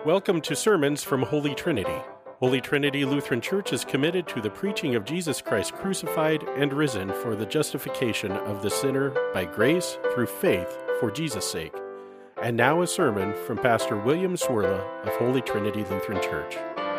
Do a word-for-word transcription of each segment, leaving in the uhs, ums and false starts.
Welcome to Sermons from Holy Trinity. Holy Trinity Lutheran Church is committed to the preaching of Jesus Christ crucified and risen for the justification of the sinner by grace through faith for Jesus' sake. And now a sermon from Pastor William Swirla of Holy Trinity Lutheran Church.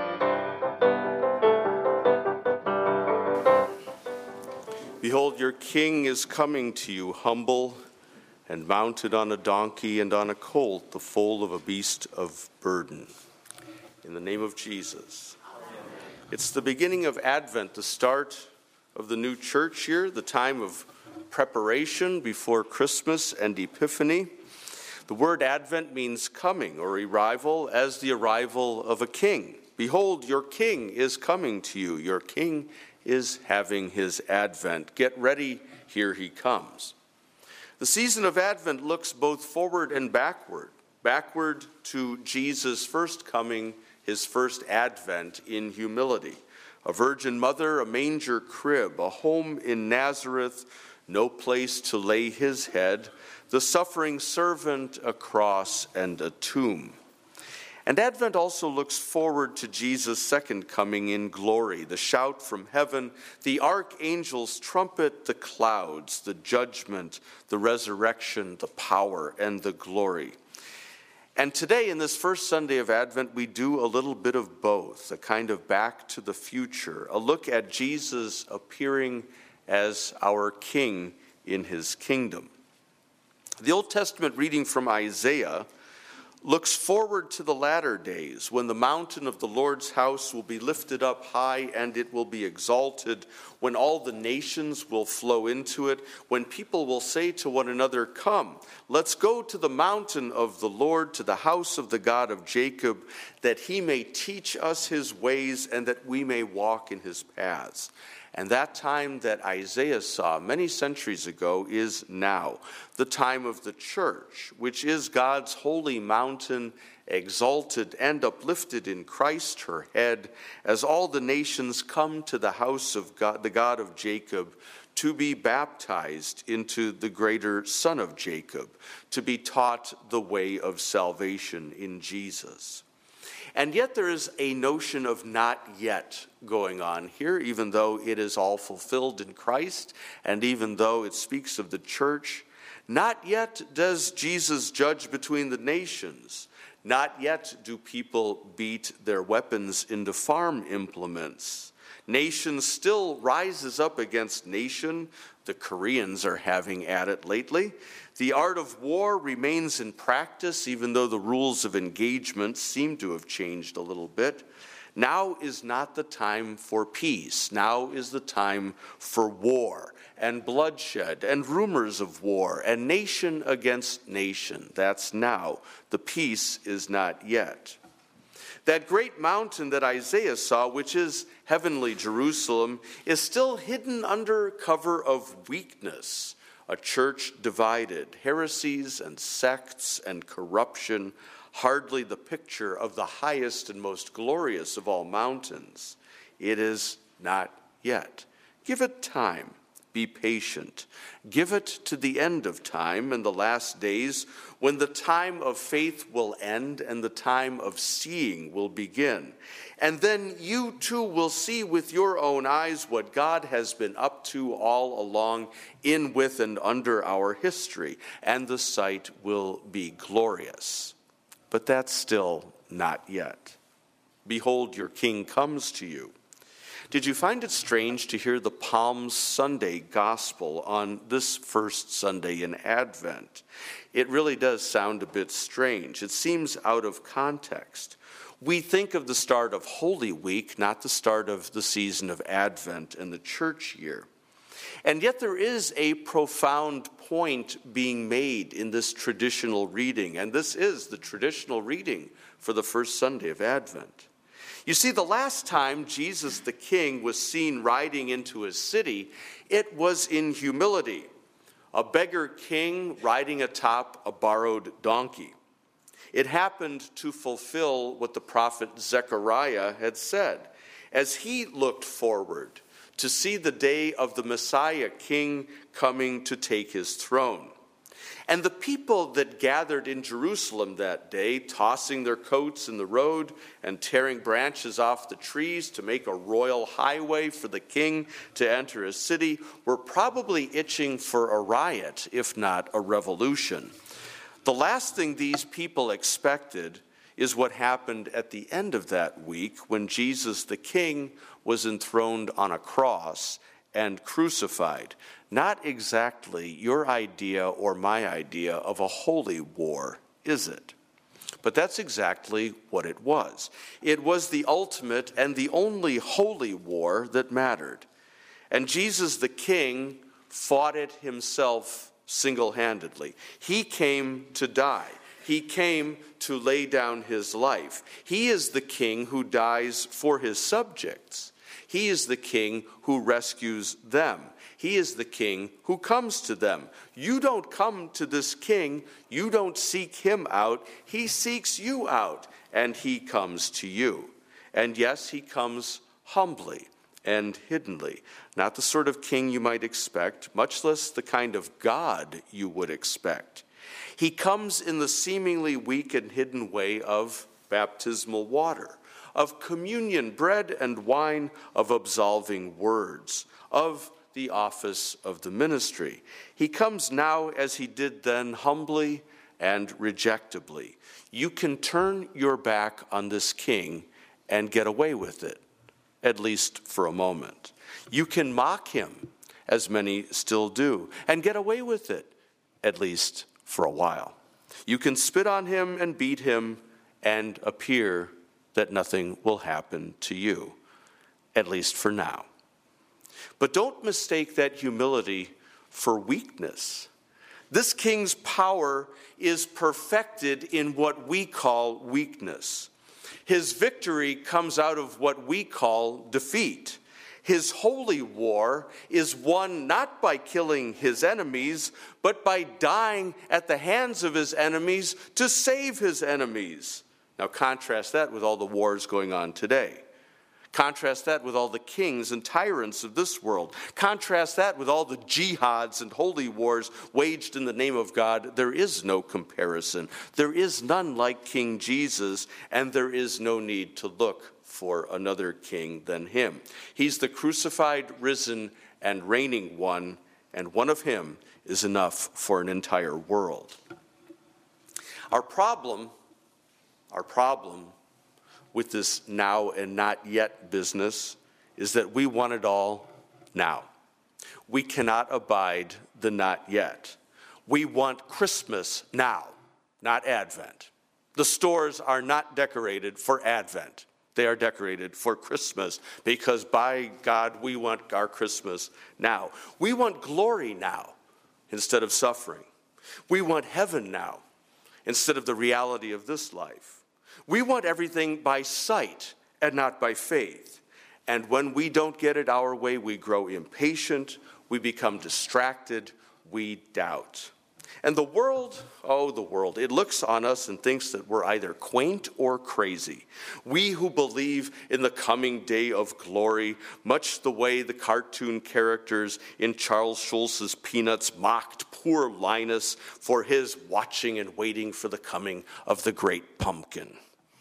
Behold, your King is coming to you, humble and mounted on a donkey and on a colt, the foal of a beast of burden. In the name of Jesus. Amen. It's the beginning of Advent, the start of the new church year, the time of preparation before Christmas and Epiphany. The word Advent means coming or arrival, as the arrival of a king. Behold, your King is coming to you. Your King is having his Advent. Get ready, here he comes. The season of Advent looks both forward and backward. Backward to Jesus' first coming, his first Advent in humility. A virgin mother, a manger crib, a home in Nazareth, no place to lay his head, the suffering servant, a cross, and a tomb. And Advent also looks forward to Jesus' second coming in glory, the shout from heaven, the archangel's trumpet, the clouds, the judgment, the resurrection, the power, and the glory. And today, in this first Sunday of Advent, we do a little bit of both, a kind of back to the future, a look at Jesus appearing as our King in his kingdom. The Old Testament reading from Isaiah looks forward to the latter days when the mountain of the Lord's house will be lifted up high and it will be exalted, when all the nations will flow into it, when people will say to one another, "Come, let's go to the mountain of the Lord, to the house of the God of Jacob, that he may teach us his ways and that we may walk in his paths." And that time that Isaiah saw many centuries ago is now, the time of the church, which is God's holy mountain, exalted and uplifted in Christ, her head, as all the nations come to the house of God, the God of Jacob, to be baptized into the greater Son of Jacob, to be taught the way of salvation in Jesus. And yet there is a notion of not yet going on here, even though it is all fulfilled in Christ, and even though it speaks of the church. Not yet does Jesus judge between the nations. Not yet do people beat their weapons into farm implements. Nation still rises up against nation. The Koreans are having at it lately. The art of war remains in practice, even though the rules of engagement seem to have changed a little bit. Now is not the time for peace. Now is the time for war and bloodshed and rumors of war and nation against nation. That's now. The peace is not yet. That great mountain that Isaiah saw, which is heavenly Jerusalem, is still hidden under cover of weakness. A church divided, heresies and sects and corruption, hardly the picture of the highest and most glorious of all mountains. It is not yet. Give it time. Be patient. Give it to the end of time and the last days, when the time of faith will end and the time of seeing will begin. And then you too will see with your own eyes what God has been up to all along, in, with, and under our history. And the sight will be glorious. But that's still not yet. Behold, your King comes to you. Did you find it strange to hear the Palm Sunday gospel on this first Sunday in Advent? It really does sound a bit strange. It seems out of context. We think of the start of Holy Week, not the start of the season of Advent and the church year. And yet there is a profound point being made in this traditional reading, and this is the traditional reading for the first Sunday of Advent. You see, the last time Jesus the King was seen riding into his city, it was in humility. A beggar king riding atop a borrowed donkey. It happened to fulfill what the prophet Zechariah had said, as he looked forward to see the day of the Messiah King coming to take his throne. And the people that gathered in Jerusalem that day, tossing their coats in the road and tearing branches off the trees to make a royal highway for the king to enter a city, were probably itching for a riot, if not a revolution. The last thing these people expected is what happened at the end of that week when Jesus the King was enthroned on a cross and crucified. Not exactly your idea or my idea of a holy war, is it? But that's exactly what it was. It was the ultimate and the only holy war that mattered. And Jesus the King fought it himself single-handedly. He came to die. He came to lay down his life. He is the king who dies for his subjects. He is the king who rescues them. He is the king who comes to them. You don't come to this king. You don't seek him out. He seeks you out, and he comes to you. And yes, he comes humbly and hiddenly. Not the sort of king you might expect, much less the kind of God you would expect. He comes in the seemingly weak and hidden way of baptismal water, of communion, bread and wine, of absolving words, of the office of the ministry. He comes now as he did then, humbly and rejectably. You can turn your back on this king and get away with it, at least for a moment. You can mock him, as many still do, and get away with it, at least for a while. You can spit on him and beat him and appear that nothing will happen to you, at least for now. But don't mistake that humility for weakness. This king's power is perfected in what we call weakness. His victory comes out of what we call defeat. His holy war is won not by killing his enemies, but by dying at the hands of his enemies to save his enemies. Now contrast that with all the wars going on today. Contrast that with all the kings and tyrants of this world. Contrast that with all the jihads and holy wars waged in the name of God. There is no comparison. There is none like King Jesus, and there is no need to look for another king than him. He's the crucified, risen, and reigning one, and one of him is enough for an entire world. Our problem, our problem with this now and not yet business is that we want it all now. We cannot abide the not yet. We want Christmas now, not Advent. The stores are not decorated for Advent. They are decorated for Christmas because, by God, we want our Christmas now. We want glory now instead of suffering. We want heaven now instead of the reality of this life. We want everything by sight and not by faith. And when we don't get it our way, we grow impatient, we become distracted, we doubt. And the world, oh, the world, it looks on us and thinks that we're either quaint or crazy. We who believe in the coming day of glory, much the way the cartoon characters in Charles Schulz's Peanuts mocked poor Linus for his watching and waiting for the coming of the great pumpkin.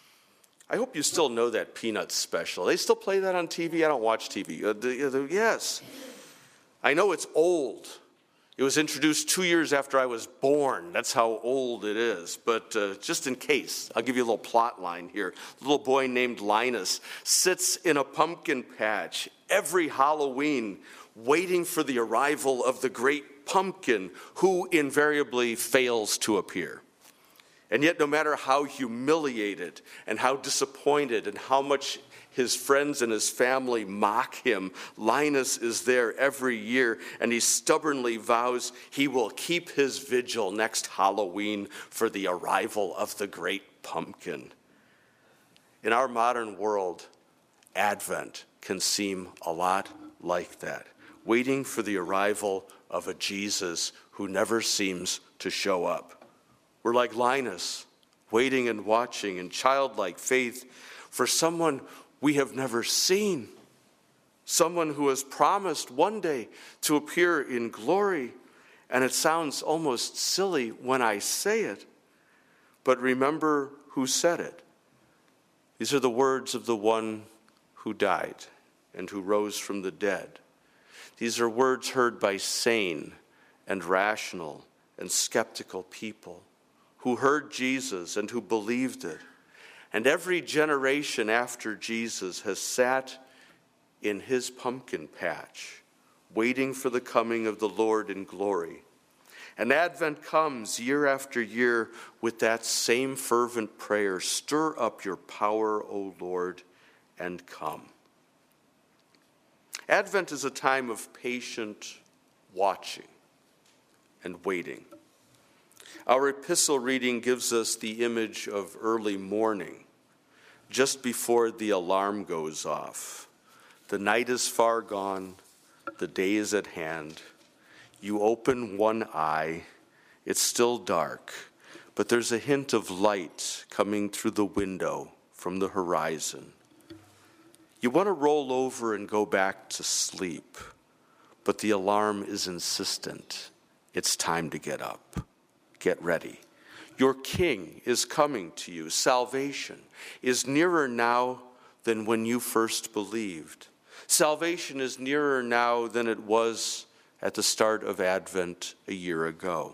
I hope you still know that Peanuts special. They still play that on T V? I don't watch T V. Uh, the, the, yes. I know it's old. It was introduced two years after I was born. That's how old it is. But uh, just in case, I'll give you a little plot line here. A little boy named Linus sits in a pumpkin patch every Halloween waiting for the arrival of the great pumpkin, who invariably fails to appear. And yet, no matter how humiliated and how disappointed and how much his friends and his family mock him, Linus is there every year, and he stubbornly vows he will keep his vigil next Halloween for the arrival of the great pumpkin. In our modern world, Advent can seem a lot like that, waiting for the arrival of a Jesus who never seems to show up. We're like Linus, waiting and watching in childlike faith for someone we have never seen, someone who has promised one day to appear in glory. And it sounds almost silly when I say it, but remember who said it. These are the words of the one who died and who rose from the dead. These are words heard by sane and rational and skeptical people who heard Jesus and who believed it. And every generation after Jesus has sat in his pumpkin patch, waiting for the coming of the Lord in glory. And Advent comes year after year with that same fervent prayer, stir up your power, O Lord, and come. Advent is a time of patient watching and waiting. Our epistle reading gives us the image of early morning, just before the alarm goes off. The night is far gone, the day is at hand. You open one eye, it's still dark, but there's a hint of light coming through the window from the horizon. You want to roll over and go back to sleep, but the alarm is insistent. It's time to get up. Get ready. Your King is coming to you. Salvation is nearer now than when you first believed. Salvation is nearer now than it was at the start of Advent a year ago.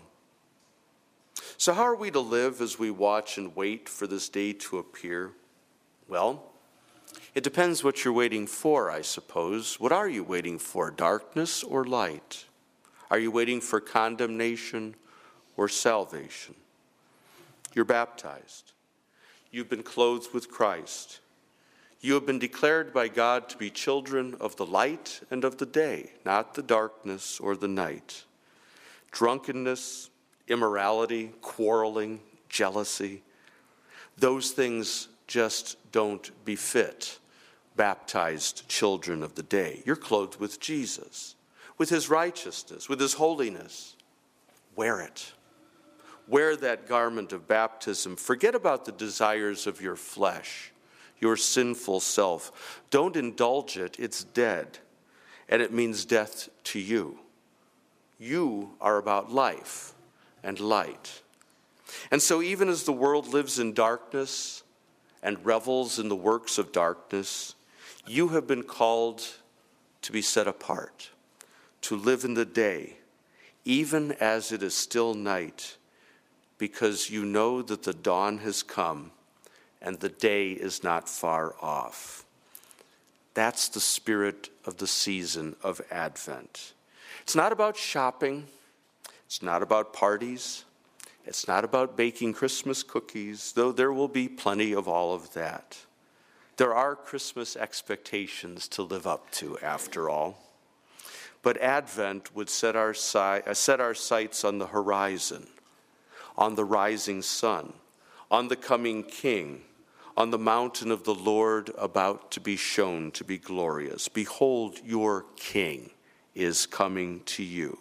So how are we to live as we watch and wait for this day to appear? Well, it depends what you're waiting for, I suppose. What are you waiting for, darkness or light? Are you waiting for condemnation or salvation? You're baptized. You've been clothed with Christ. You have been declared by God to be children of the light and of the day, not the darkness or the night. Drunkenness, immorality, quarreling, jealousy, those things just don't befit baptized children of the day. You're clothed with Jesus, with his righteousness, with his holiness. Wear it. Wear that garment of baptism. Forget about the desires of your flesh, your sinful self. Don't indulge it. It's dead, and it means death to you. You are about life and light. And so even as the world lives in darkness and revels in the works of darkness, you have been called to be set apart, to live in the day, even as it is still night, because you know that the dawn has come and the day is not far off. That's the spirit of the season of Advent. It's not about shopping. It's not about parties. It's not about baking Christmas cookies, though there will be plenty of all of that. There are Christmas expectations to live up to, after all. But Advent would set our, si- set our sights on the horizon, on the rising sun, on the coming King, on the mountain of the Lord about to be shown to be glorious. Behold, your King is coming to you.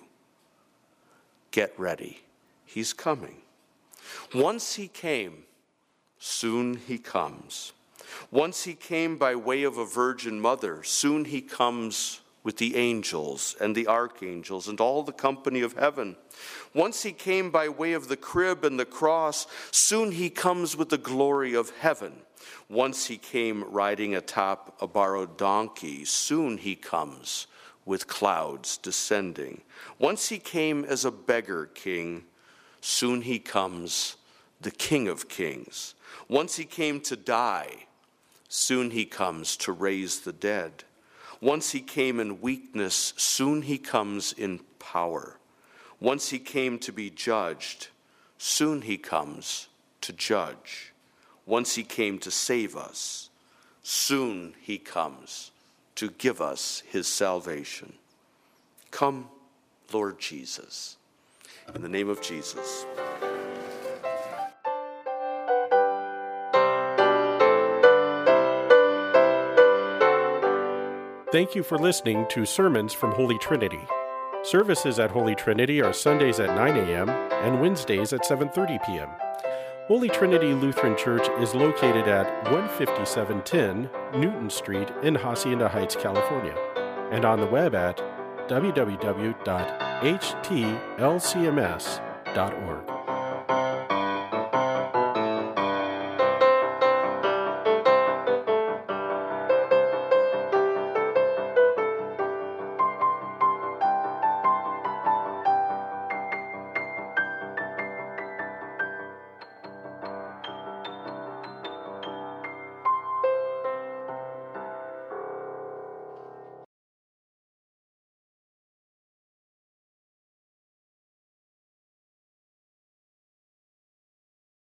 Get ready. He's coming. Once he came, soon he comes. Once he came by way of a virgin mother, soon he comes with the angels and the archangels and all the company of heaven. Once he came by way of the crib and the cross, soon he comes with the glory of heaven. Once he came riding atop a borrowed donkey, soon he comes with clouds descending. Once he came as a beggar king, soon he comes the King of Kings. Once he came to die, soon he comes to raise the dead. Once he came in weakness, soon he comes in power. Once he came to be judged, soon he comes to judge. Once he came to save us, soon he comes to give us his salvation. Come, Lord Jesus. In the name of Jesus. Thank you for listening to Sermons from Holy Trinity. Services at Holy Trinity are Sundays at nine a.m. and Wednesdays at seven thirty p.m. Holy Trinity Lutheran Church is located at one fifty-seven ten Newton Street in Hacienda Heights, California, and on the web at w w w dot h t l c m s dot org.